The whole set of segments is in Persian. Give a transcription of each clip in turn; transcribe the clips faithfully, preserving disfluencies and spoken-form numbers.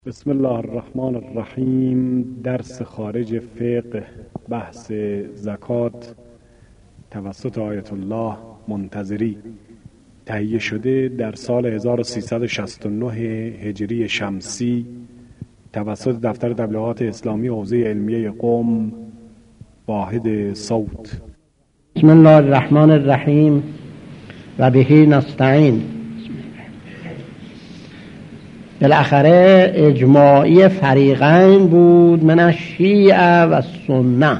بسم الله الرحمن الرحیم. درس خارج فقه، بحث زکات توسط آیت الله منتظری، تهیه شده در سال هزار و سیصد و شصت و نه هجری شمسی توسط دفتر تبلیغات اسلامی حوزه علمیه قم، واحد صوت. بسم الله الرحمن الرحیم و بهی نستعین. بالاخره اجماعی فریقین بود من الشیعه و سنه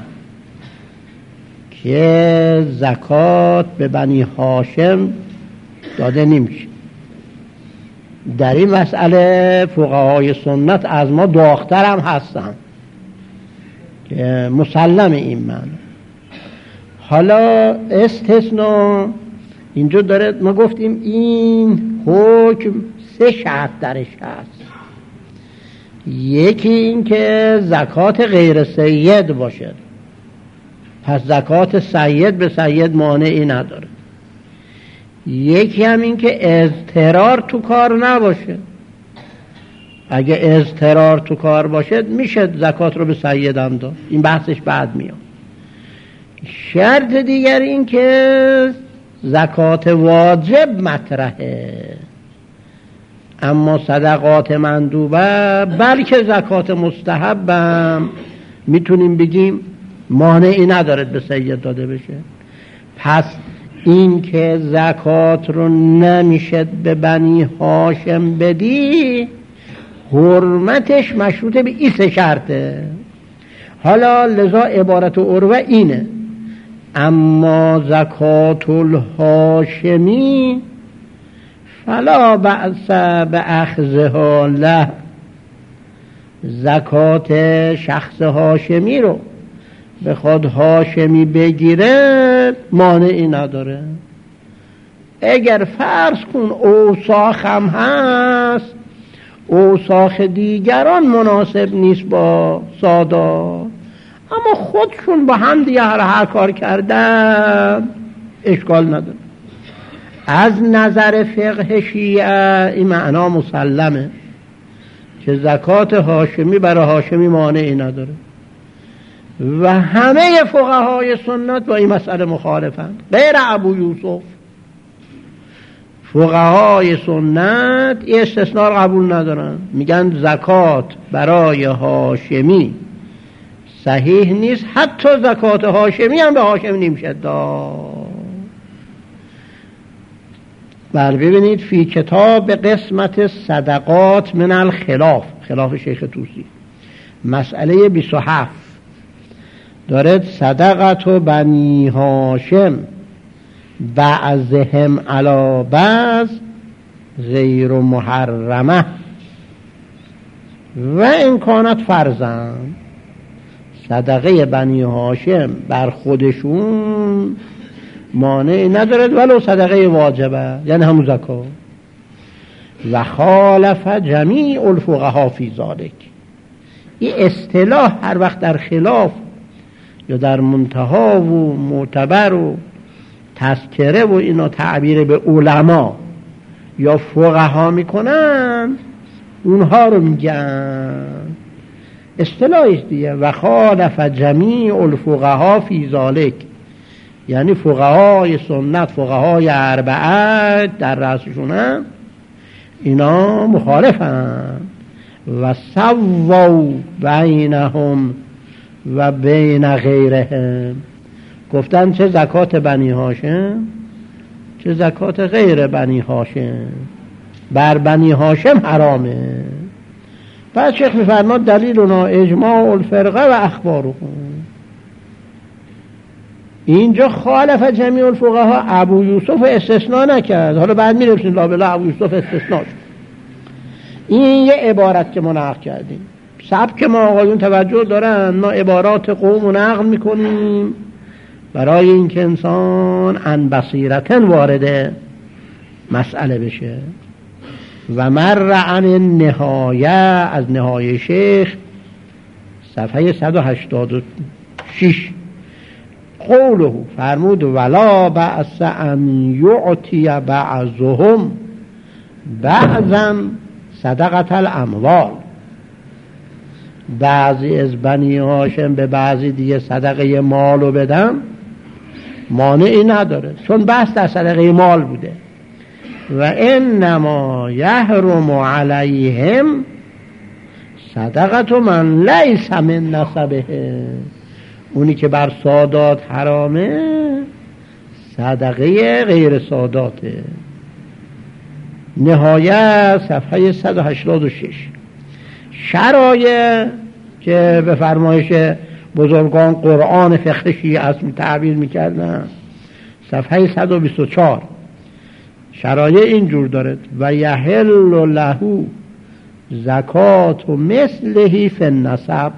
که زکات به بنی هاشم داده نمیشه. در این مسئله فقهای سنت از ما داغ‌تر هم هستن که مسلم این من. حالا استثناء اینجا داره، ما گفتیم این حکم سه شرط درش هست. یکی این که زکات غیر سید باشه، پس زکات سید به سید مانعی نداره. یکی هم این که اضطرار تو کار نباشه. اگه اضطرار تو کار باشه میشه زکات رو به سید هم داد، این بحثش بعد میاد. شرط دیگر این که زکات واجب مطرحه، اما صدقات مندوبه بلکه زکات مستحبم میتونیم بگیم مانعی نداره به سید داده بشه. پس این که زکات رو نمیشه به بنی هاشم بدی، حرمتش مشروط به این سه شرطه. حالا لذا عبارت عروه اینه: اما زکات الهاشمی فلا بأس بأخذها له. زکات شخص هاشمی رو به خود هاشمی بگیره مانعی نداره. اگر فرض کن اوساخ هم هست، اوساخ دیگران مناسب نیست با سادات، اما خودشون با هم دیگه هر هر کار کردن اشکال نداره. از نظر فقه شیعه این معنا مسلمه که زکات هاشمی برای هاشمی مانعی نداره و همه فقهای سنت با این مسئله مخالفند غیر ابو یوسف. فقهای سنت این استثناء رو قبول ندارن، میگن زکات برای هاشمی صحیح نیست، حتی زکات هاشمی هم به هاشمی نمیشه داد. بله ببینید فی کتاب قسمت صدقات من الخلاف، خلاف شیخ طوسی، مسئله بیست و هفت دارد صدقت و بنی هاشم بعضهم علی بعض غیر محرمه و امکانت فرزن. صدقه بنی هاشم بر خودشون مانع ندارد ولو صدقه واجبه، یعنی همون زکات. و خالف جمیع الفقها فی ذلک. این اصطلاح هر وقت در خلاف یا در منتها و معتبر و تذکره و اینا تعبیر به علما یا فقها میکنن، اونها رو میگن اصطلاحش دیگه. و خالف جمیع الفقها فی ذلک، یعنی فقهای سنت، فقهای اربعه در رأسشون اینا مخالفن. و سووا بینهم و بین غیرهم، گفتن چه زکات بنی هاشم چه زکات غیر بنی هاشم بر بنی هاشم حرامه. بعد شیخ میفرماد دلیلنا اجماع الفرقه و اخبارهم. اینجا خالف جمیع الفقها، ابو یوسف استثناء نکرد. حالا بعد میرسیم لا بلا ابو یوسف استثناء شد. این یه عبارت که ما نقل کردیم. سبک ما آقایون توجه دارن، ما عبارات قوم رو نقل میکنیم برای اینکه انسان عن بصیرتن وارد مسئله بشه. و مر عن النهایه، از نهایه شیخ صفحه صد و هشتاد و شش قوله فرمود ولا بأس ان یعطی بعضهم بعضا صدقت الاموال. بعضی از بنی هاشم به بعضی دیگه صدقه مالو بدم مانعی نداره، چون بحث در صدقه مال بوده. و انما یحرم علیهم صدقه من لیس من نسبه، اونی که بر سادات حرامه صدقه غیر ساداته. نهایت صفحه صد و هشتاد و شش. شرایع که به فرمایش بزرگان قرآن فقه شیعه است تعبیر میکردن، صفحه صد و بیست و چهار. شرایع اینجور دارد: و یحل له زکات و مثله فی النسب،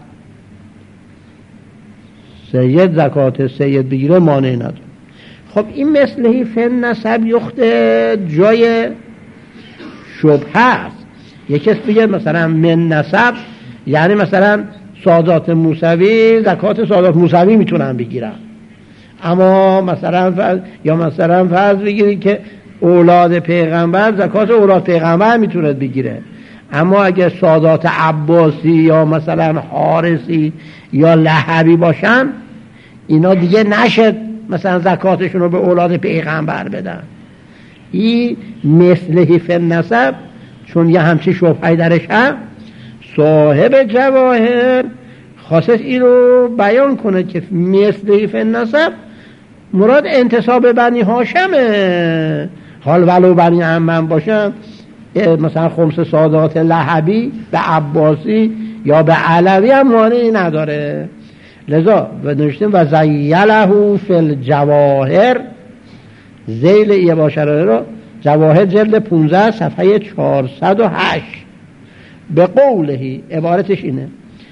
سید زکات سید بگیره مانع نداره. خب این مثله فی النسب یخته جای شبهه است. یکی کس بگه مثلا من نسب یعنی مثلا سادات موسوی زکات سادات موسوی میتونن بگیرن، اما مثلا فرض یا مثلا فرض بگیرید که اولاد پیغمبر زکات اولاد پیغمبر میتونه بگیره، اما اگه سادات عباسی یا مثلا حارسی یا لهبی باشن اینا دیگه نشد مثلا زکاتشون رو به اولاد پیغمبر بدن. این مثله فی النسب چون یه همچی شبهه‌ای درش هست، صاحب جواهر خواست این رو بیان کنه که مثله فی النسب مراد انتساب بنی هاشمه، حال ولو بنی عمم باشن، مثلا خمس سادات لهبی به عباسی یا به علوی هم مانعی نداره. لذا و نوشتیم و زیله فی الجواهر، ذیل یه باشره رو جواهر جلد پانزده صفحه چهارصد و هشت به قوله، عبارتش اینه: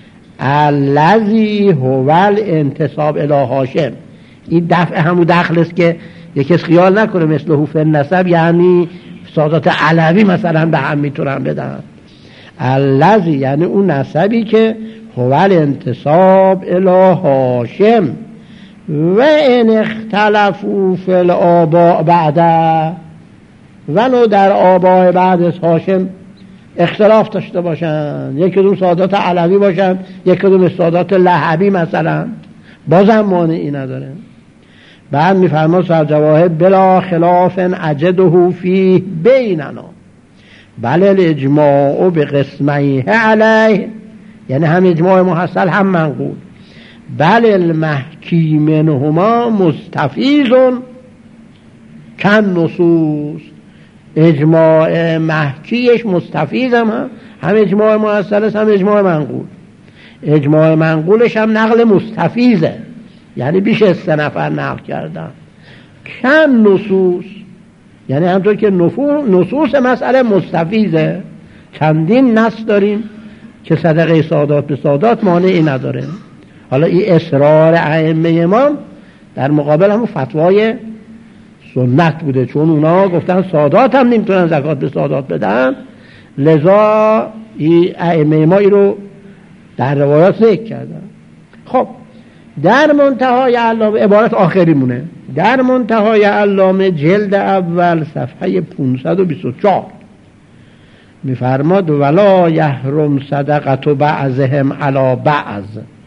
الذی هو الانتساب الی هاشم. این دفع همون دخل است که یکی خیال نکنه مثل حوف النسب یعنی سادات علوی مثلا به هم میتونن بدن. الذی یعنی اون نسبی که هو الانتساب الی هاشم و ان اختلفوا فی الآباء بعده، ولو در آباء بعد از هاشم اختلاف داشته باشن، یک کدوم سادات علوی باشن یک کدوم سادات لهبی مثلا، بازم مانعی نداره. بعد میفرماد صاحب جواهر بلا خلاف اجده فیه بیننا بل الاجماع بقسمیه علیه، یعنی هم اجماع محصل هم منقول. بل المحکی منهما مستفیض کن نصوص، اجماع محکیش مستفیض هم هم, هم اجماع محصل هم اجماع منقول. اجماع منقولش هم نقل مستفیضه، یعنی بیش از سه نفر نقل کردن. کن نصوص یعنی همطور که نصوص مسئله مستفیضه، چندین نص داریم که صدقه سادات به سادات مانعی نداره. حالا این اصرار ائمه امام در مقابل همون فتوای سنت بوده، چون اونا گفتن سادات هم نمیتونن زکات به سادات بدن، لذا این ائمه ما این رو در روایات ذکر کردن. خب در منتهای علامه، عبارت آخری مونه، در منتهای علامه جلد اول صفحه پانصد و بیست و چهار میفرماد ولا یحرم صدقه بعضهم علی بعض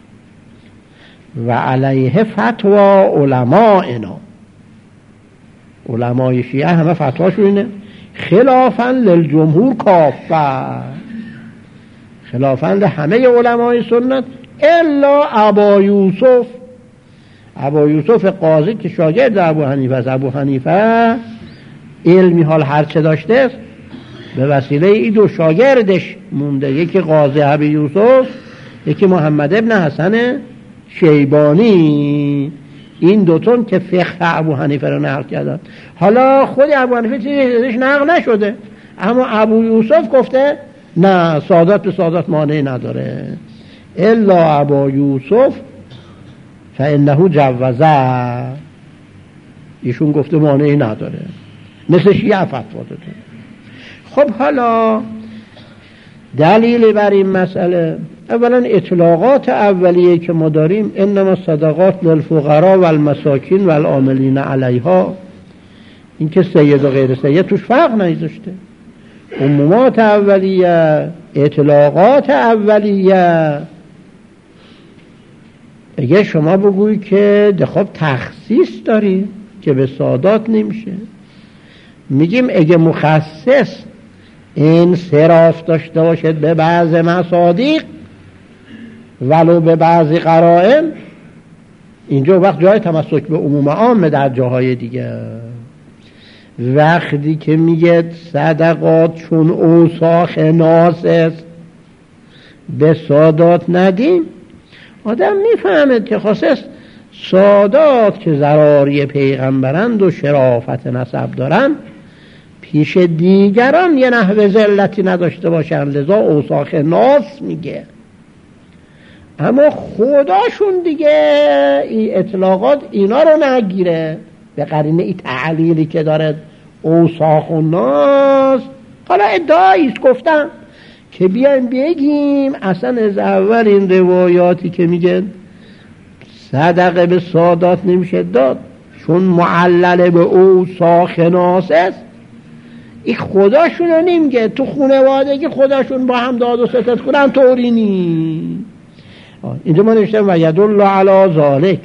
و علیه فتوا علمائنا. علمای شیعه همه فتواشون اینه خلافاً للجمهور کافر، خلافاً همه علمای سنت الا ابا یوسف. ابا یوسف قاضی که شاگرد ابو حنیفه است، ابو حنیفه علمی حال هرچه داشته است به وسیله این دو شاگردش مونده، یکی قاضی ابو یوسف یکی محمد ابن حسن شیبانی، این دوتون که فقه ابو حنیفه رو نقل کردن. حالا خود ابو حنیفه چیزش نقل نشده، اما ابو یوسف گفته نه سادات به سادات مانعی نداره. الا ابا یوسف فانه جوزه، ایشون گفته مانعی نداره، مثل شیعه فتوا داده. خب حالا دلیل بر این مسئله، اولا اطلاقات اولیه که ما داریم انما صدقات للفقراء والمساکین والعاملین علیها، این که سید و غیر سید توش فرق نگذاشته. عمومات اولیه، اطلاقات اولیه اگه شما بگویی که ده خب تخصیص داری که به سادات نمیشه، میگیم اگه مخصص انصراف داشته باشد به بعض مصادیق ولو به بعضی قرائن، اینجا وقت جای تمسک به عموم عام در جاهای دیگه. وقتی که میگه صدقات چون اوساخ ناس است به سادات ندیم، آدم میفهمه که خاصه سادات که ضراری پیغمبرند و شرافت نسب دارن پیش دیگران یه نحو ذلتی نداشته باشن، لذا اوساخ ناس میگه. اما خداشون دیگه این اطلاقات اینا رو نگیره، به قرینه این تعلیلی که داره اوساخ الناس. حالا ادعاییست گفتم که بیایم بگیم اصلا از اول این روایاتی که میگه صدقه به سادات نمیشه داد چون معلل به اوساخ ناس است، این خداشون رو نمیگه. تو خانواده که خداشون با هم داد و ستد کنن طوری نی. اینجا ما نوشتم و یدل علی ذالک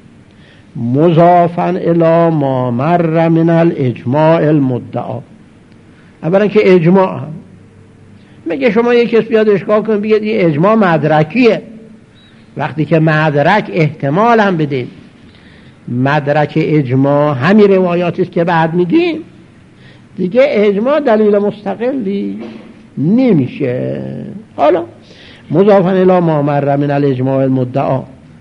مضافا الی ما مر من الاجماع المدعا. اولا که اجماع هم میگه شما یک کس بیاد اشکال کن بگید این اجماع مدرکیه، وقتی که مدرک احتمال هم بدیم مدرک اجماع همین روایاتی است که بعد میگیم دیگه اجماع دلیل مستقلی نمیشه. حالا مضافا الی ما مر من الاجماع المدعا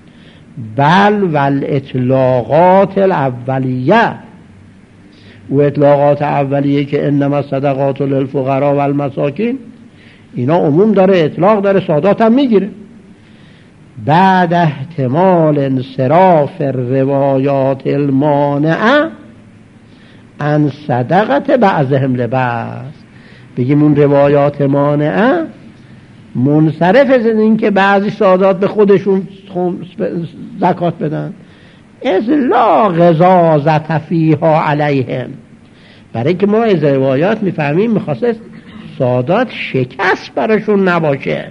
بل والاطلاقات الاولیه، و اطلاقات اولیه که انما صدقات للفقراء والمساکین اینا عموم داره، اطلاق داره، سادات هم میگیره. بعد احتمال انصراف روایات المانعه ان صدقت بعضهم لبعض، بگیم اون روایات مانعه منصرف از این که بعضی سادات به خودشون زکات بدن، از لا غضاضة فیها علیهم، برای که ما از روایات میفهمیم میخواسته سادات شکست براشون نباشه.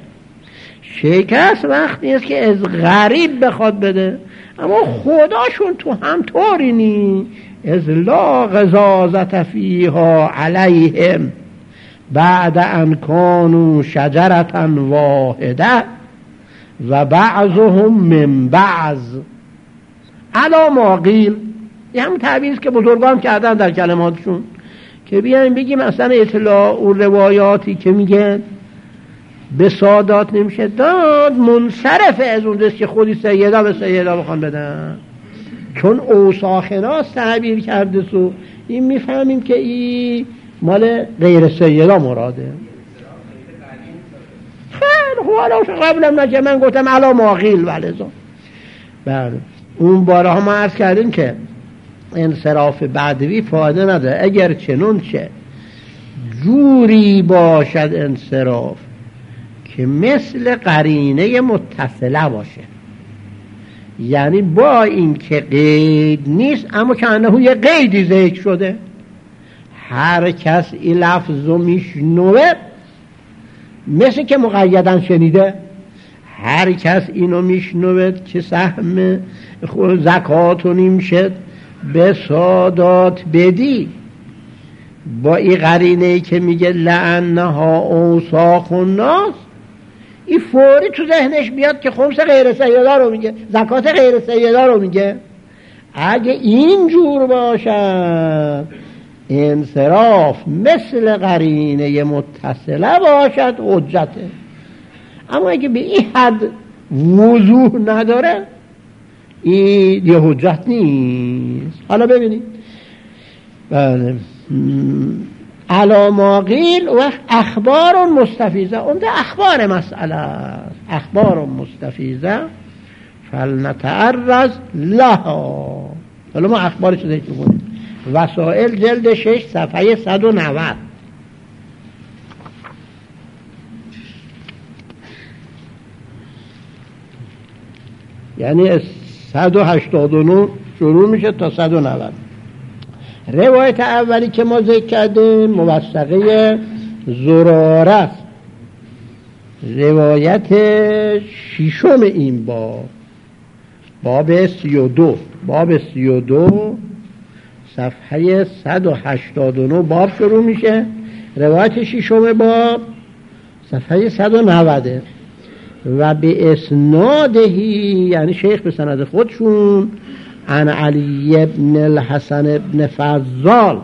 شکست وقتی است که از غریب بخواد بده، اما خداشون تو هم طوری نی. از لا غضاضة فیها علیهم بعد ان کانوا شجرة واحده و بعضهم من بعض علا ما قیل. یه هم تعبیر که بزرگان کردن در کلماتشون که بیایم بگیم اصلا اطلاع و روایاتی که میگن به سادات نمیشه داد منصرف از اون دست که خودی سیدا به سیدا بخوان بدن، چون اوساخناس تعبیر کرده سو این میفهمیم که این مال غیر سیدا مراده. خیلی خوب، حالا قبلم نکه من گفتم علا ما قیل ولذا. بله اون باره ها ما عرض کردیم که انصراف بعدوی فایده نداره اگر چنون چه جوری باشد انصراف که مثل قرینه متصله باشه، یعنی با این که قید نیست اما که انه یه قیدی ذکر شده، هر کس این لفظ رو میشنوه مثل که مقیدن شنیده، هر کس اینو میشنوید که سهم زکات و نیم شد به سادات بدی، با این قرینه‌ای که میگه لعنها اوساخ الناس، این فوری تو ذهنش بیاد که خمس غیر سیدا رو میگه، زکات غیر سیدا رو میگه. اگه این جور باشد انصراف مثل قرینه متصله باشد حجته، اما اگه به این حد وضوح نداره این یه حجت نیست. حالا ببینید بله علا ما قیل و اخبار مستفیضه، اون ده اخبار مسئله است، اخبار مستفیضه فلنتعرض لها. حالا ما اخبارش رو ذکر کنیم. وسائل جلد شش صفحه صد و نود. یعنی صد و هشتاد و نه شروع میشه تا صد و نود. روایت اولی که ما ذکر کردیم موثقه زراره است، روایت ششم این باب. باب سی و دو باب سی و دو صفحه صد و هشتاد و نه باب شروع میشه. روایت ششم باب صفحه صد و نود و به اسنادهی، یعنی شیخ به سند خودشون، عن علی ابن الحسن ابن فضال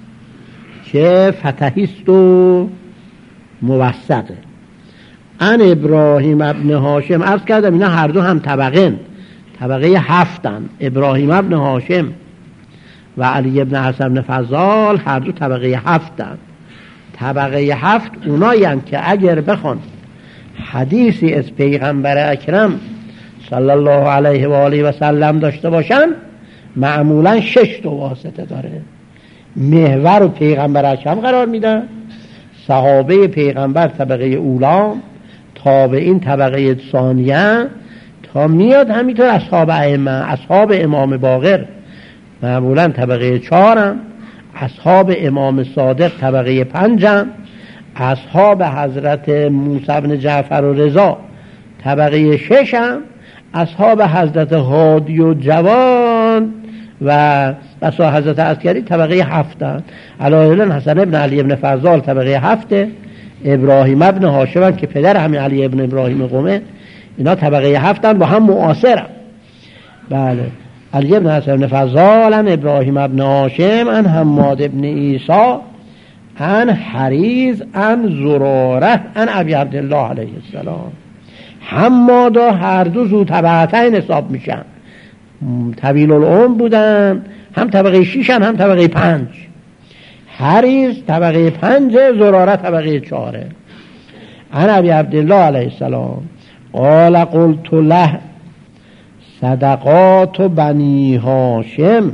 که فتحیست و موثقه، عن ابراهیم ابن هاشم. عرض کردم اینا هر دو هم طبقه طبقه هفتن. ابراهیم ابن هاشم و علی ابن حسن ابن فضال هر دو طبقه هفتن. طبقه هفت اونایی هم که اگر بخوان حدیثی از پیغمبر اکرم صلی الله علیه و آله و سلم داشته باشن، معمولا شش تا واسطه داره. محور رو پیغمبر اکرم قرار میدن، صحابه پیغمبر طبقه اولا، تابعین طبقه ثانیه، تا میاد همینطور اصحاب ائمه، اصحاب امام باقر معمولا طبقه چهارم، اصحاب امام صادق طبقه پنجم، اصحاب حضرت موسی بن جعفر و رضا طبقه ششم، اصحاب حضرت هادی و جوان و اصحاب حضرت عسکری طبقه هفتم. علیه حسن ابن علی ابن فضال طبقه هفته، ابراهیم ابن هاشم که پدر همین علی ابن ابراهیم قمه، اینا طبقه هفتن با هم معاصرن. بله، علی ابن حسن ابن فضال، ان ابراهیم ابن هاشم، ان حماد ابن عیسی، ان حریز، ان زراره، ان ابی عبدالله علیه السلام. حمادا هر دو زو طبقتین حساب میشن، طویل العمر بودن، هم طبقه شیشن هم طبقه پنج. حریز طبقه پنج، زراره طبقه چاره. ان ابی عبدالله علیه السلام قال قلت له صدقات بنی هاشم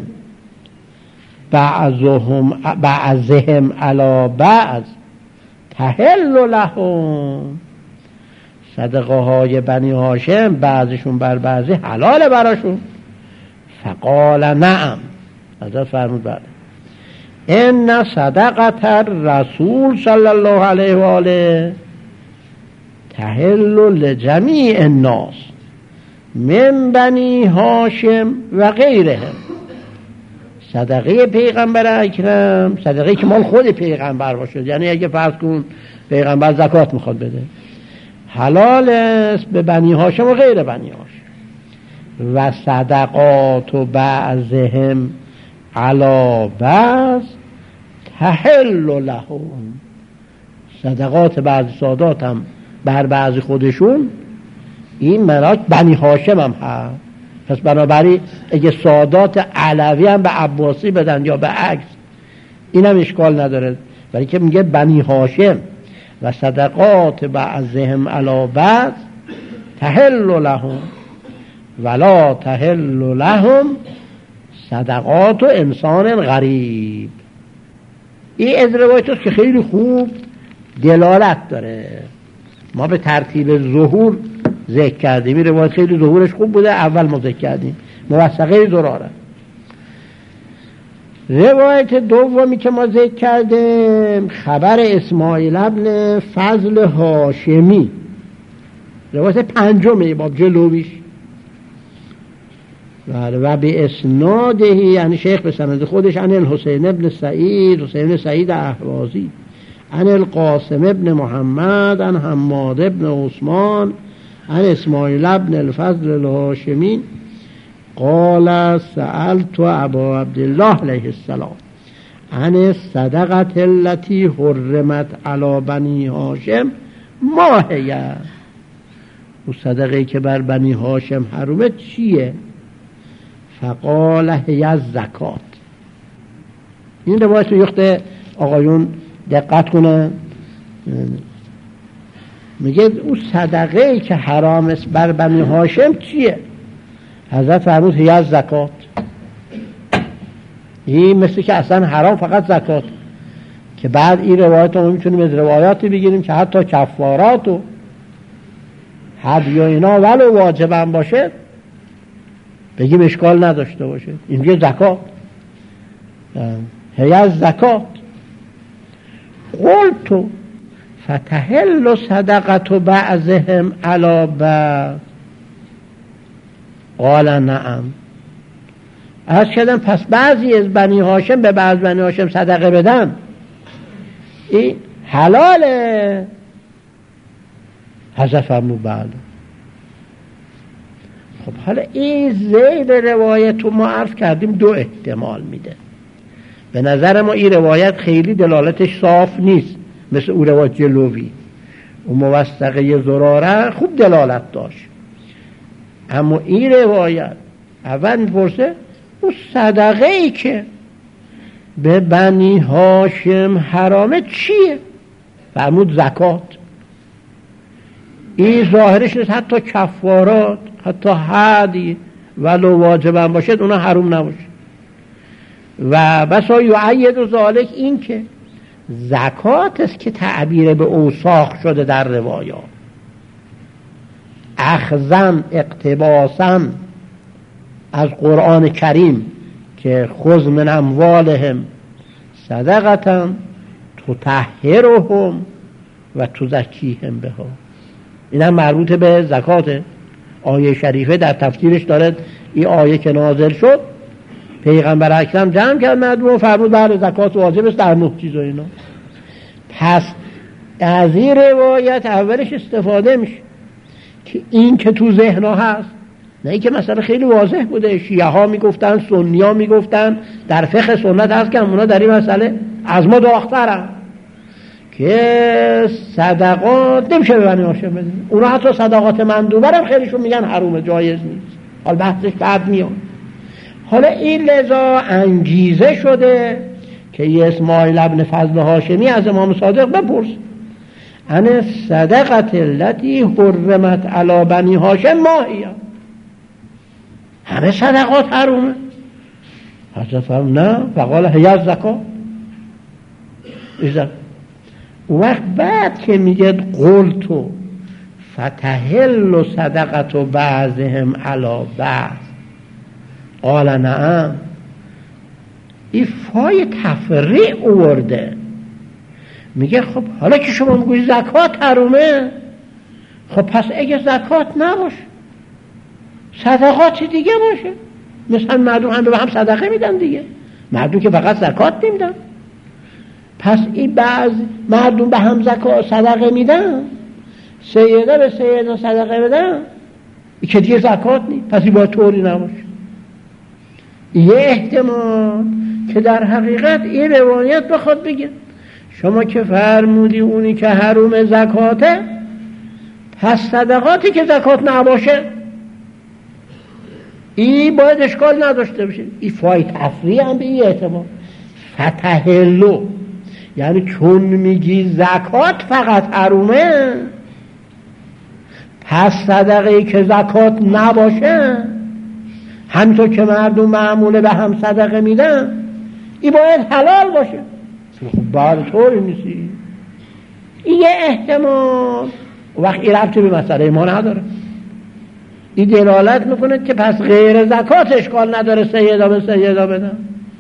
بعضهم بعضهم علی بعض تحل لهم. صدقه های بنی هاشم بعضشون بر بعضی حلال براشون. فقال نعم، حضرت فرمود بله. ان صدقه الرسول صلی الله علیه و آله تحل لجمیع الناس من بنی هاشم و غیرهم. صدقه پیغمبر اکرم، صدقه که مال خود پیغمبر باشه، یعنی اگه فرض کن پیغمبر زکات میخواد بده، حلال است به بنی هاشم و غیر بنی هاشم. و صدقات و بعضهم علی بعض تحل لهم. صدقات بعض سادات هم بر بعض خودشون، این ملاک بنی هاشم هم هست. پس بنابراین اگه سادات علوی هم به عباسی بدن یا به عکس، این هم اشکال نداره، ولی که میگه بنی هاشم و صدقات بعضهم علی بعض تحل لهم ولا تحل لهم صدقات و انسان غریب. این از روایت است که خیلی خوب دلالت داره. ما به ترتیب ظهور ذکر کردیم، این روایت خیلی ظهورش خوب بوده، اول ما ذکر کردیم، موثقه زراره. روایت دومی که ما ذکر کردیم خبر اسماعیل ابن فضل هاشمی، روایت پنجمه باب جلویش. و به اسناده، یعنی شیخ به سند خودش، عن الحسین ابن سعید، حسین ابن سعید احوازی، عن القاسم ابن محمد، عن حماد ابن عثمان، عن اسماعیل ابن الفضل الهاشمی قال سألت ابا عبدالله علیه السلام عن الصدقه التي حرمت علی بنی هاشم ما هی. و صدقه که بر بنی هاشم حرمه چیه؟ فقال هی الزکات. این روایت رو یخت آقایون دقت کنن، میگه اون صدقه که حرام است بر بنی هاشم چیه؟ حضرت فرمود هی الزکات. این مثل که اصلا حرام فقط زکات، که بعد این روایت رو میتونیم از روایاتی بگیریم که حتی کفارات و حد یا اینا ولو واجب هم باشه بگیم اشکال نداشته باشه. این میگه زکات، هی الزکات. قلت فتحل صدقه بعضهم علی بعض. قال نعم. عرض کردم پس بعضی از بنی هاشم به بعض بنی هاشم صدقه بدن این حلاله؟ حضرت فرمود بله. خب حالا این ذیل روایت رو ما عرض کردیم دو احتمال میده. به نظر ما این روایت خیلی دلالتش صاف نیست مثل اون روایت جلوی. اون موثقه زراره خوب دلالت داشت، اما این روایت اول میپرسه اون صدقه ای که به بنی هاشم حرامه چیه؟ فرمود زکات. این ظاهرش نیست حتی کفارات، حتی حدی ولو واجبا باشد اونا حرام نباشه. و بسا یعید و ذالک این که زکات است که تعبیر به اوساق شده در روایات، اخذن اقتباسن از قرآن کریم که خذ من اموالهم صدقة تطهرهم و تزکیهم بها. این هم مربوط به زکاته. آیه شریفه در تفسیرش داره این آیه که نازل شد پیغمبر اکرم جمع کرد مردم و فرمود بله زکات واجب است در نه چیز و اینا. پس از این روایت اولش استفاده میشه که این که تو ذهن ها هست، نه ای که مثلا خیلی واضح بوده. شیعه ها میگفتن، سنی ها میگفتن، در فقه سنت هست که اونا در این مسئله از ما داغ‌ترن که صدقات نمیشه به بنی هاشم بدن. اونا حتی صدقات مندوبه هم خیلیشون میگن حرومه، جایز نیست. حالا بحثش بعد میاد. حالا این لذا انگیزه شده که یه اسماعیل ابن فضل هاشمی از امام صادق بپرس ان صدقت التي حرمت علی بنی هاشم ما هی؟ همه صدقات حرومه؟ حضرت فرمود نه، فقال هی الزکات. اون وقت بعد که میگه قلتو فتحل صدقت بعضهم علی بعض قال نعم، این فای تفریع آورده. میگه خب حالا که شما میگوی زکات حرومه، خب پس اگه زکات نباشه صدقات دیگه باشه. مثلا مردم هم به هم صدقه میدن دیگه، مردم که فقط زکات نمیدن. پس این بعض مردم به هم زکات صدقه میدن، سیده به سیده صدقه بدن، این که دیگه زکات نیست. پس این باید طوری نباشه. یه احتمال که در حقیقت این روایت بخواد بگه شما که فرمودی اونی که حروم زکاته، پس صدقاتی که زکات نباشه این باید اشکال نداشته باشه. این فای تفریع هم به این احتمال. فتحلو یعنی چون میگی زکات فقط حرومه، پس صدقه که زکات نباشه همینطور که مردم معموله به هم صدقه میدن این باید حلال باشه. خب باید طوری نیستی. این یه احتمال وقت این ربطی به مسئله ما نداره. این دلالت میکنه که پس غیر زکات اشکال نداره سیدا به سیدا بدن.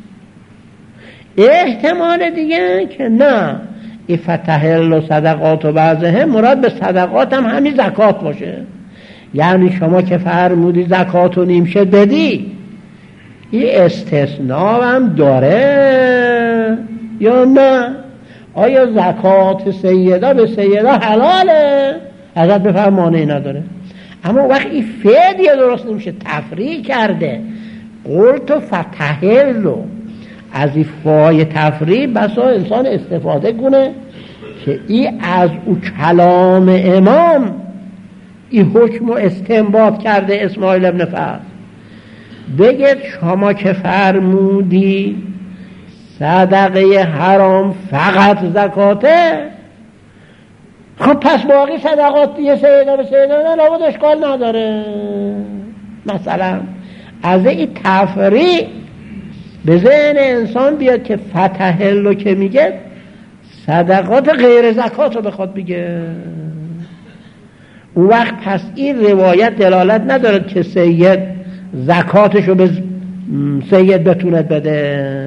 احتمال دیگه که نه، این فتحل و صدقات و بعضهم مراد به صدقات هم همین زکات باشه. یعنی شما که فرمودی زکات و نیمشه بدی، این استثناء هم داره یا نه؟ آیا زکات سیدا به سیدا حلاله؟ حضرت بفرم مانعی نداره. اما وقت این فعلیه درست نمیشه، تفریع کرده. قلت و فتحلو، از این فای تفریع بسا انسان استفاده کنه که این از او کلام امام این حکم رو استنباط کرده اسماعیل ابن فضل. بگید شما که فرمودی صدقه حرام فقط زکاته، خب پس باقی صدقات دیگه سیدا به سیدا لابد اشکال نداره. مثلا از این تفریع به ذهن انسان بیاد که فتحلو که میگه صدقات غیر زکات رو بخواد بگه، اون وقت پس این روایت دلالت نداره که سید زکاتش رو به سید بتونه بده.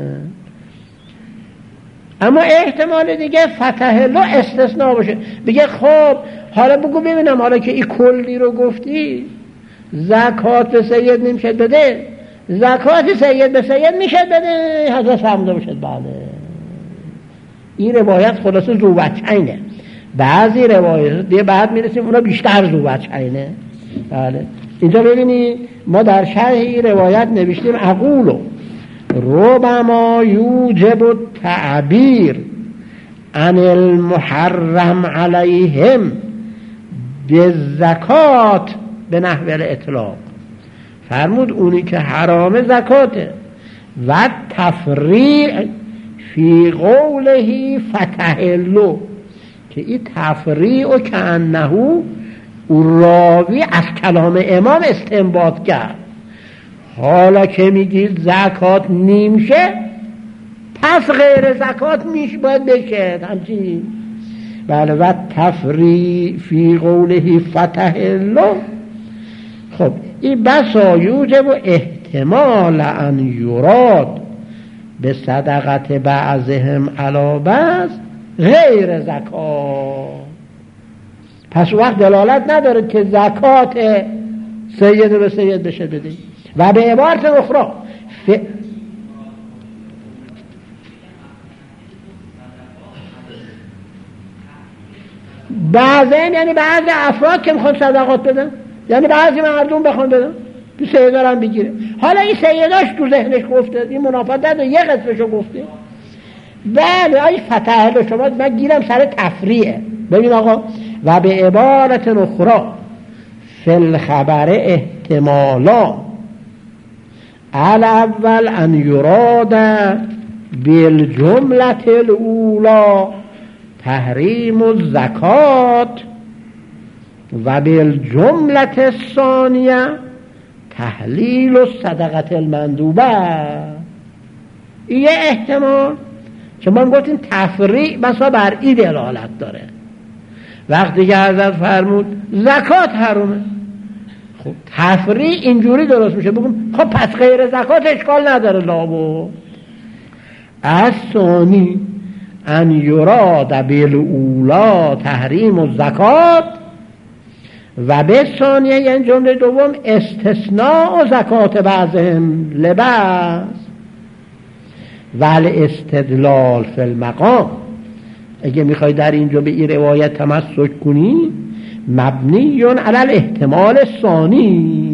اما احتمال دیگه فتحلو استثناء باشه، بگه خب حالا بگو ببینم حالا که این کلی رو گفتی زکات به سید نمیشه بده، زکات سید به سید میشه بده. حضرت فرموده باشد بله. این روایت خلاصه ذوبچینه. بعضی روایت دیگه بعد میرسیم اونا بیشتر ذوبچینه. بله اینجا ببینید ما در شرح این روایت نوشتیم اقولو ربما یوجب التعبیر عن المحرم علیهم بالزکات به نحو الاطلاق. فرمود اونی که حرام زکاته و تفریع فی قوله فتحلو، که این تفریع و کانه او راوی از کلام امام استنباط کرد. حالا که میگید زکات نیمشه پس غیر زکات میشه باید بشه همچین. بله و تفریع فی قوله فتحلو. خب این بسا یوجب احتمال ان یراد به صدقت بعضهم علی بعض غیر زکات. پس وقت دلالت نداره که زکات سید به سید بشه بده. و به عبارت اخرى ف... بعضین یعنی بعضی افراد که میخوان صدقات بدن، یعنی بعضی مردم بخوان بدن تو سیدار هم بگیره. حالا این سیداش تو ذهنش گفته این منافات نداره، یه قسمشو گفته. بله آی فتح به شما من گیرم سر تفریعه. ببین آقا و به عبارت اخرى فی الخبر احتمالا الاول ان یراد بالجملة الاولا تحریم الزکات و بالجملة الثانیه تحلیل الصدقه المندوبه. یه احتمال که من گفتیم تفریع بسا بر این دلالت داره. وقتی که حضرت فرمود زکات حرومه، خب تفریع اینجوری درست میشه بگم خب پس غیر زکات اشکال نداره. لابو از ثانی ان یراد بالاولا تحریم الزکات و به ثانیه یعنی جمله دوم استثناء زکات بعضهم لبعض ولی استدلال فی المقام. اگه میخوای در اینجا به این روایت تمسک کنی مبنی علی الاحتمال الثانی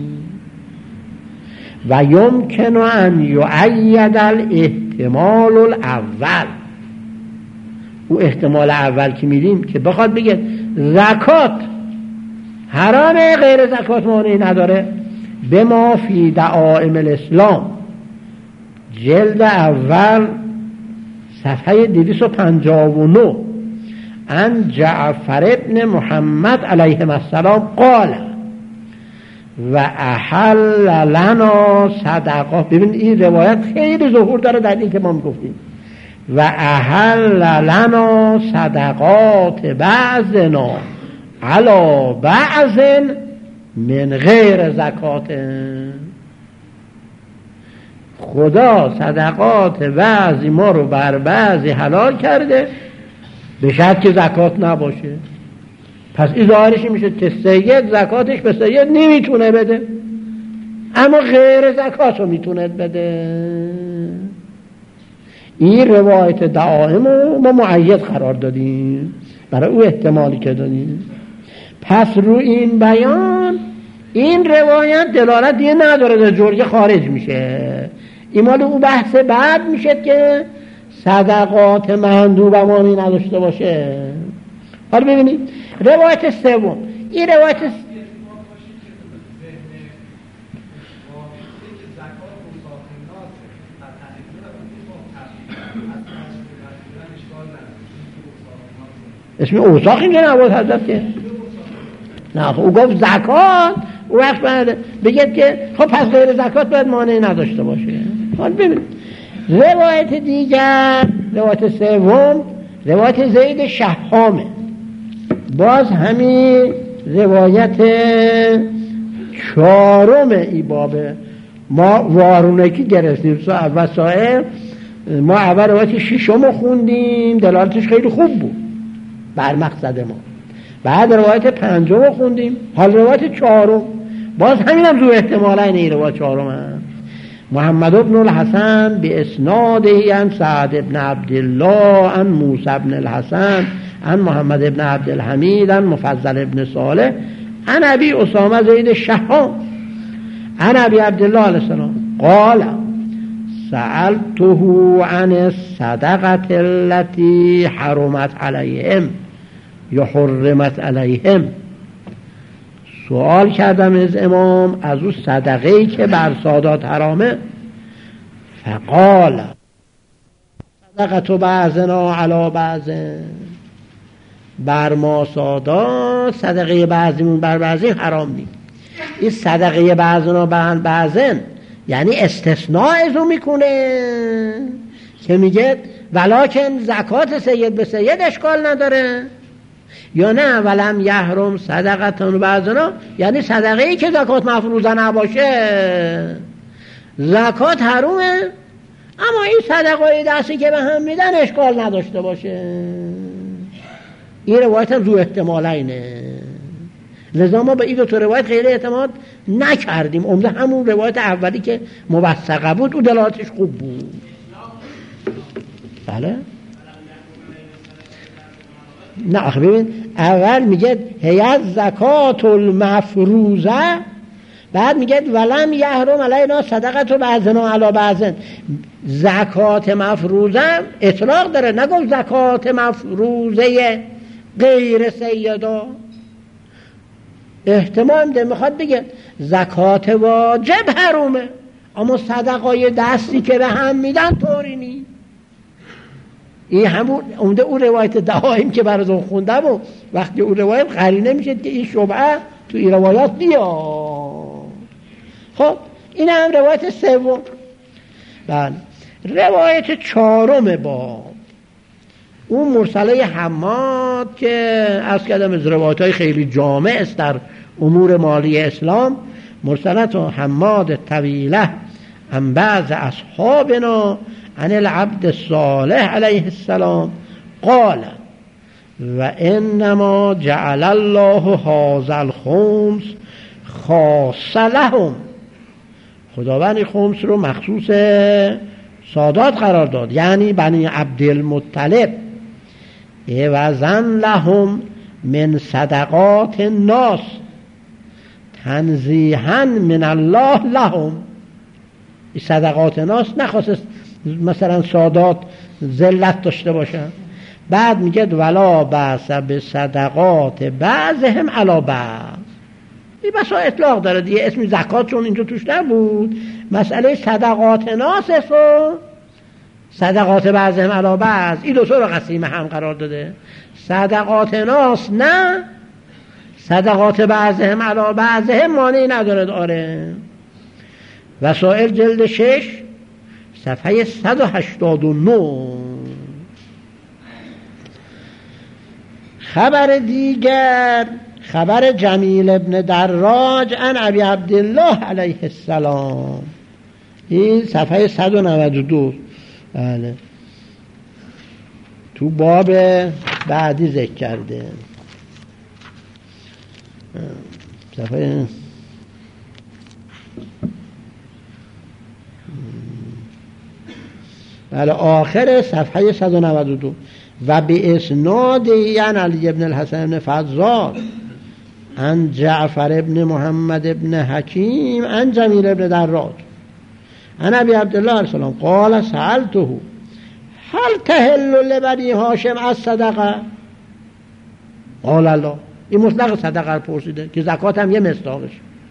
و یمکن ان یؤید الاحتمال الاول. او احتمال اول که میدیم که بخواد بگه زکات حرامه غیر زکات مانعی نداره. به ما فی دعائم الاسلام جلد اول صفحه دویست و پنجاه و نه ان جعفر ابن محمد علیه السلام قال و احل لنا صدقات. ببین این روایت خیلی ظهور داره در این که ما میگفتیم و احل لنا صدقات بعضنا علی بعض من غیر زکات. خدا صدقات بعضی ما رو بر بعضی حلال کرده به شرط که زکات نباشه. پس این ظاهرش میشه که سید زکاتش به سید نمیتونه بده اما غیر زکات رو میتونه بده. این روایت دعائم رو ما معید قرار دادیم برای او احتمالی که دادیم. پس رو این بیان این روایت دلالت دیگه نداره، در جرگه خارج میشه. این مال او بحث بعد میشه که صدقات مندوبمانی نداشته باشه. حالا ببینید روایت سوم. این روایت اسم اوساق اینجا نبود حضرت که نه او گفت زکات. او وقت بعد بگید که خب پس غیر زکات باید مانعی نداشته باشه. حالا ببینید روایت دیگر، روایت سوم روایت زید شهامه. باز همین روایت چهارم ای بابه. ما وارونکی گرفتیم وسائل. ما اول روایت ششم خوندیم دلالتش خیلی خوب بود بر مقصد ما. بعد روایت پنجم خوندیم، حال روایت چهارم. باز همین هم ذو احتماله این روایت چهارم هم. محمد ابن الحسن به اسناده عن سعد ابن عبدالله عن موسی ابن الحسن عن محمد ابن عبدالحمید عن مفضل ابن صالح عن ابی اسامه زید شهاب عن ابی عبدالله علیه السلام قال سألته عن الصدقة التي حرمت عليهم یا حرمت علیهم، سوال کردم از امام از اون صدقه‌ای که بر سادات حرامه. فقال صدقة بعضنا علی بعض، بر ما سادات صدقه بعضیمون بر بعضی حرام نیست. این صدقه بعضنا بر بعضن یعنی استثناء از اون میکنه که میگه ولکن زکات سید به سید اشکال نداره، یا نه ولم یحرم صدقتون بعضنا یعنی صدقه ای که زکات مفروضه نباشه زکات حرومه، اما این صدقه دستی که به هم میدن اشکال نداشته باشه. این روایت هم ذو احتماله اینه، لذا ما به این دو تا روایت غیر اعتماد نکردیم. عمده همون روایت اولی که موثقه بود او دلالتش خوب بود. بله نه آخه ببین اول میگه هیت زکات المفروضه، بعد میگه ولم یحرم علینا صدقت و بعضنا علی بعضن. زکات مفروضه اطلاق داره، نگو زکات مفروضه غیر سیدا. احتمال ده میخواد بگه زکات واجب حرومه اما صدقای دستی که به هم میدن طوری نی. این همون اونده اون روایت دهایم که براتون خوندم و وقتی اون روایت قرینه میشه که این شبهه تو این روایات بیاد. خب این هم روایت سوم. بله روایت چهارم با اون مرسله حماد که از کردم از روایت های خیلی جامع است در امور مالی اسلام. مرسلت حماد طویله عن بعض اصحابنا عن العبد الصالح علیه السلام قال و انما جعل الله هذا الخمس خاص لهم، خداوند خمس رو مخصوص سادات قرار داد یعنی بنی عبدالمطلب، عوضا لهم من صدقات الناس تنزیها من الله لهم. این صدقات ناس نخواست مثلا سادات ذلت داشته باشن. بعد میگه ولا بأس به صدقات بعضهم علی بعض. این بسا اطلاق داره دیگه، اسم زکات چون اینجا توش نبود مسئله صدقات ناس و صدقات بعضهم علی بعض این دو تا رو قسیم هم قرار داده. صدقات ناس نه، صدقات بعضهم علی بعضهم مانعی نداره. داره وسائل جلد شش صفحه صد و هشتاد و نه. خبر دیگر خبر جمیل ابن دراج عن ابی عبدالله علیه السلام، این صفحه صد و نود و دو. بله تو باب بعدی ذکر کرده صفحه بله آخر صفحه صد و نود و دو. و به اسناد عن علی ابن الحسن ابن فضال عن جعفر ابن محمد ابن حکیم عن جمیل ابن دراج عن ابی عبدالله علیه السلام قال سألته هل تحل لبنی هاشم از صدقه قال الله. این مطلق صدقه رو پرسیده که زکات هم یه مصداقش.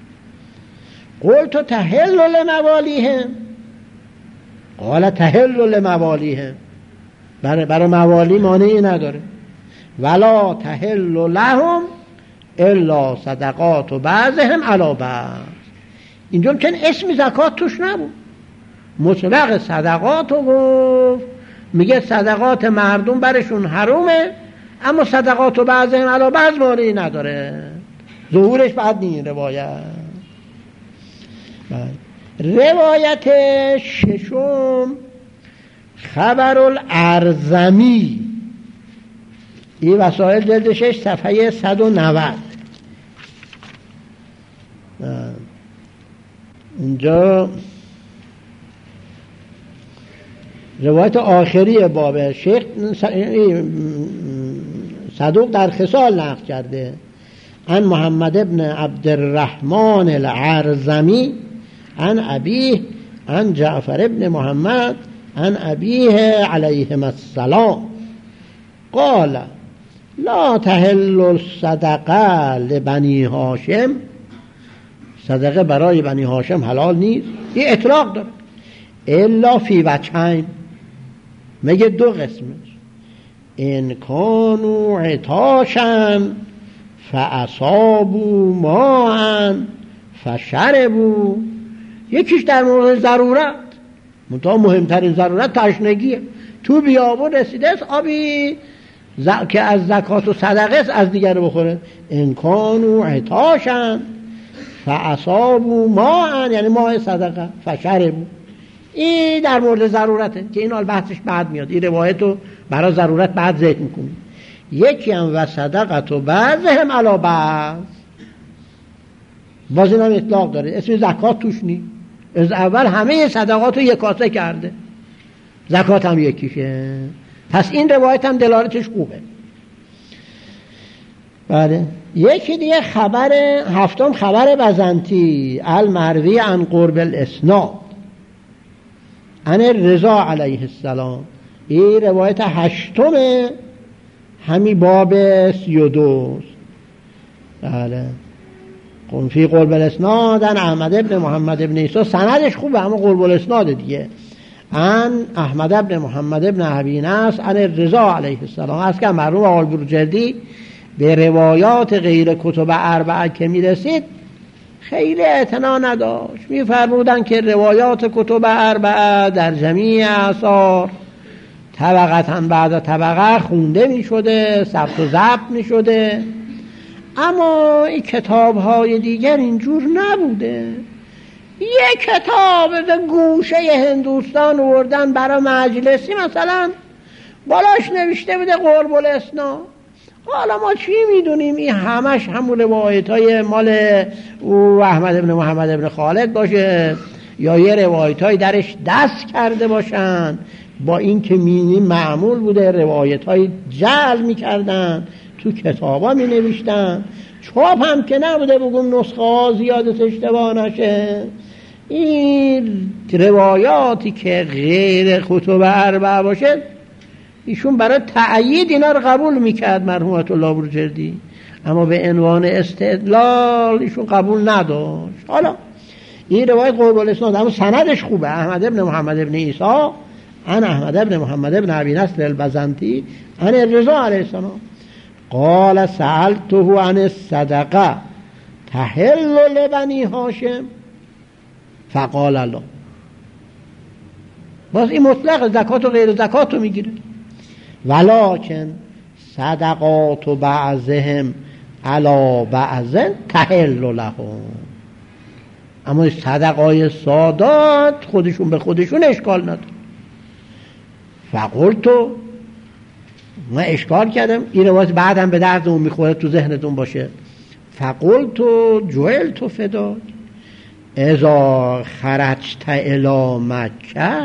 قلت تحل لموالیهم قال تحل لموالیهم، برای برای موالی مانعی نداره. ولا تحل لهم الا صدقات و بعضهم علی بعض. اینجا چون اسم زکات توش نبود مطلق صدقات رو گفت، میگه صدقات مردم برشون حرومه اما صدقات و بعضهم علی بعض مانعی نداره. ظهورش بعد نی روایت. روایت ششم خبر الارزمی، این وسائل جلد شش صفحه صد و نود. اینجا روایت آخری باب شیخ صدوق در خصال نقل کرده عن محمد ابن عبد الرحمن العرزمی عن ابیه عن جعفر ابن محمد عن ابیه علیهم السلام قال لا تحل الصدقه لبنی هاشم، صدقه برای بنی هاشم حلال نیست، یه اطلاق داره، الا فی وجهین، میگه دو قسمش، ان کانوا عطاشا فاصابوا ماء فشربوا، یکیش در مورد ضرورت، منتها مهمترین ضرورت تشنگیه، تو بیابون رسیده است آبی ز... که از زکات و صدقه است از دیگر بخوره، ان کانوا عطاشا فاصابوا ماء یعنی ماء صدقه فشربوا، این در مورد ضرورته که این حال بحثش بعد میاد، این روایتو برای ضرورت بعد ذکر میکنیم. یکی هم و صدقت و بعضهم علی بعض، باز این هم اطلاق داره، اسم زکات توش نی، از اول همه صدقات رو یک کاسه کرده، زکات هم یکیشه، پس این روایت هم دلالتش خوبه. بله یکی دیگه خبر هفتم خبر بزنتی المروی عن قرب الاسناد عن رضا علیه السلام، این روایت هشتم همی باب سی و دوست. بله قم فی قرب الاسناد عن احمد ابن محمد ابن عیسی، سندش خوبه اما قرب الاسناد دیگه، عن احمد ابن محمد ابن ابی نصر عن رضا علیه السلام. از که مرحوم آقای بروجردی به روایات غیر کتب اربعه که میرسید خیلی اعتنا نداشت، میفرمودن که روایات کتب اربعه در جمیع آثار طبقتاً بعد طبقه خونده میشده، ثبت و ضبط میشده، اما این کتاب های دیگر اینجور نبوده. یک کتاب به گوشه هندوستان آوردن برای مجلسی مثلا بالاش نوشته بوده قرب الاسناد، حالا ما چی میدونیم این همش همون روایت های مال او احمد ابن محمد ابن خالد باشه یا یه روایت های درش دست کرده باشن، با این که مینی معمول بوده روایت های جعل میکردن تو کتابا می نوشتن، چاپ هم که نبوده بگم نسخه ها زیادت اشتباه نشه. این روایاتی که غیر کتب اربعه باشه ایشون برای تأیید اینا رو قبول میکرد مرحومت الله بروجردی، اما به عنوان استدلال ایشون قبول نداشت. حالا این روایت قرب الاسناد اما سندش خوبه، احمد ابن محمد ابن عیسی عن احمد ابن محمد ابن ابی نصر البزنتی عن رضا علیه السلام قال سألته عن الصدقه تحل لبنی هاشم فقال لا. باز این مطلق زکات و غیر زکات رو میگیره، ولکن صدقات و بعضهم علی بعض تحل لهم، اما صدقای سادات خودشون به خودشون اشکال نداره. فقلتو من اشکال کردم، این روایت بعدم به دردمون میخوره تو ذهنتون باشه، فقلتو جعلت فداک اذا خرجت الی مکه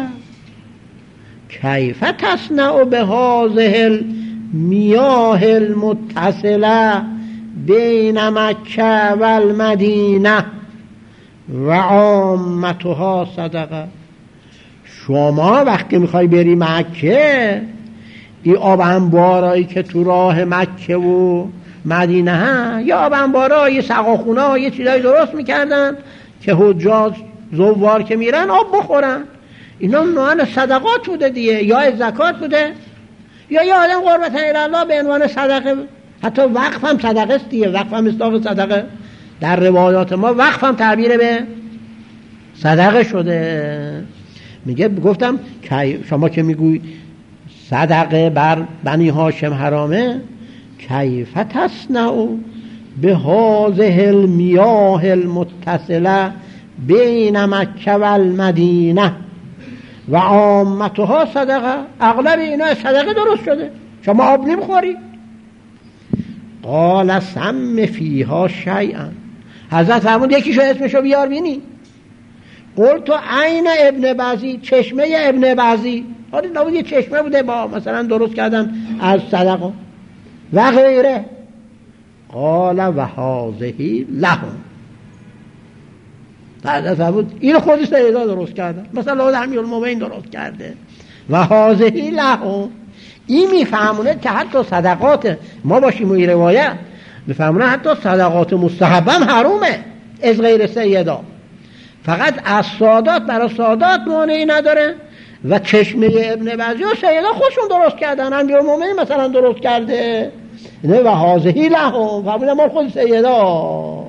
کیف تصنع بهذه المیاه المتصله بین مکه و المدینه و عامتها صدقه. شما وقتی میخوای بری مکه، این آب انبارایی که تو راه مکه و مدینه ها یا آب انبارایی سقاخونه ها یه چیزایی درست میکردن که حجاج زوار که میرن آب بخورن، اینا نوعان صدقات بوده دیگه، یا زکات بوده یا یا آدم قربتن الله به عنوان صدقه، حتی وقف هم صدقه است دیگه، وقف هم اصلاف صدقه در روایات ما، وقف هم تعبیر به صدقه شده. میگه گفتم که شما که میگوی صدقه بر بنی هاشم حرامه، کیف تصنع به هذه المیاه المتصله بین مکه و المدینه و عامتها صدقه، اغلب اینا صدقه درست شده، شما آب نمیخوری. قال سم فیها شیئا حضرت فرمود یکیشو اسمشو بیار بینی. قول تو عین ابن بعضی، چشمه ابن بعضی. حالا نبود یه چشمه بوده با مثلا درست کردن از صدقه و غیره. قال و هذه لهم. حضرت فرمود این خودی سیدا درست کرده، مثلا امیرالمومنین درست کرده. و هذه لهم، این میفهمونه که حتی صدقات ما باشیم و این روایت میفهمونه حتی صدقات مستحبه هم حرومه از غیر سیدا. فقط از سادات برای سادات مانعی نداره و چشمه ابن بعضی و سیدا خودشون درست کردن. امیرالمومنین مثلا درست کرده. نه و هذه لهم، فرمودن مال خود سیدا.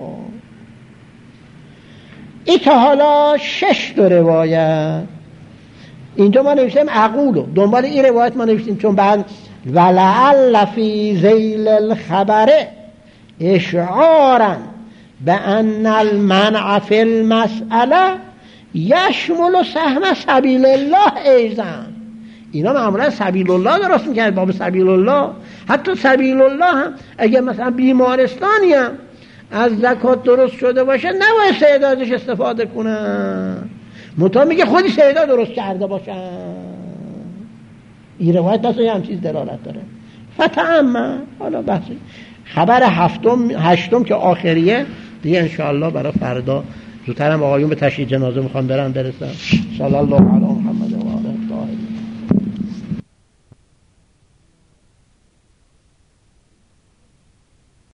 این تا حالا شش دو روایت. اینجا ما نوشتیم عقولو، دنبال این روایت ما نوشتیم چون بعد ولعل فی ذیل الخبر اشعارا بأن المنع فی المسئله یشمل سهم سبیل الله ایضا. اینا معمولا سبیل الله درست میکنه، باب سبیل الله. حتی سبیل الله هم اگه مثلا بیمارستانی هم از زکات درست شده باشه نباید سیدادش استفاده کنن، متا میگه خودی سیدا درست کرده باشن. این روایت دست هم چیز دلالت داره. فتعمم. حالا بحثی خبر هفتم هشتم که آخریه دیگه انشاءالله برای فردا. زودتر هم آقایون به تشییع جنازه میخوان برن برسن. صلی الله علیه